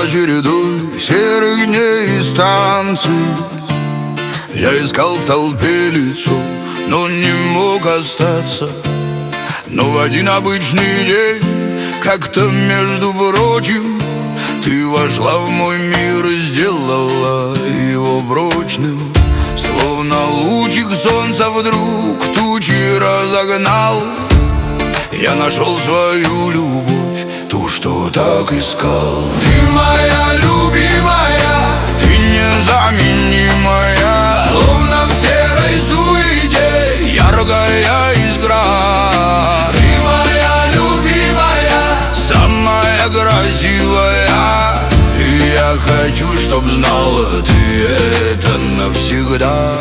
было чередой серых дней и станций. Я искал в толпе лицо, но не мог остаться. Но в один обычный день, как-то между прочим, ты вошла в мой мир и сделала его прочным. Словно лучик солнца вдруг тучи разогнал. Я нашел свою любовь, ту, что так искал. Ты моя любимая, ты незаменимая, словно в серой суете яркая искра. Ты моя любимая, самая красивая, и я хочу, чтоб знала ты это навсегда.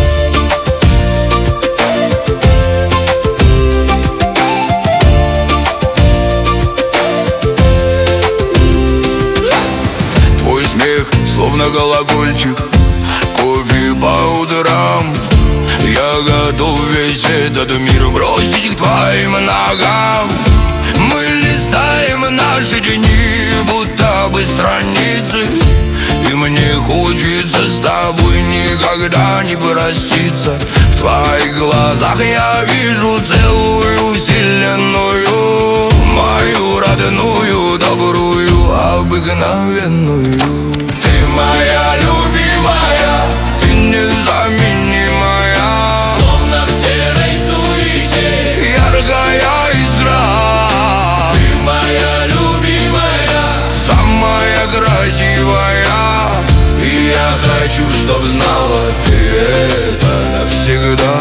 Словно колокольчик, кофе по утрам. Я готов весь этот мир бросить к твоим ногам. Мы листаем наши дни, будто бы страницы, и мне хочется с тобой никогда не проститься. В твоих глазах я вижу целую вселенную, мою родную, добрую, обыкновенную. Моя любимая, ты незаменимая, словно в серой суете яркая искра. Ты моя любимая, самая красивая, и я хочу, чтоб знала ты это навсегда.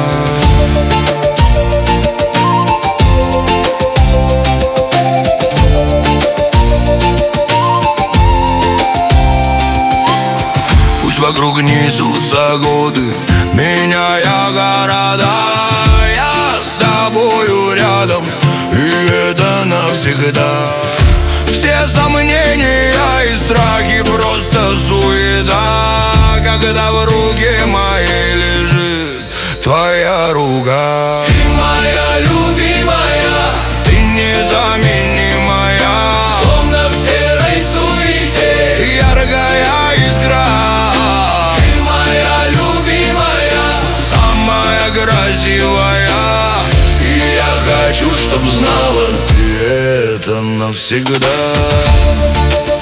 Вокруг несутся годы, меняя города. Я с тобою рядом, и это навсегда. Все сомнения и страхи просто суета, когда в руке моей лежит твоя рука. Ты моя любимая, ты незаменимая, словно в серой суете яркая искра. Красивая, и я хочу, чтоб знала ты это навсегда.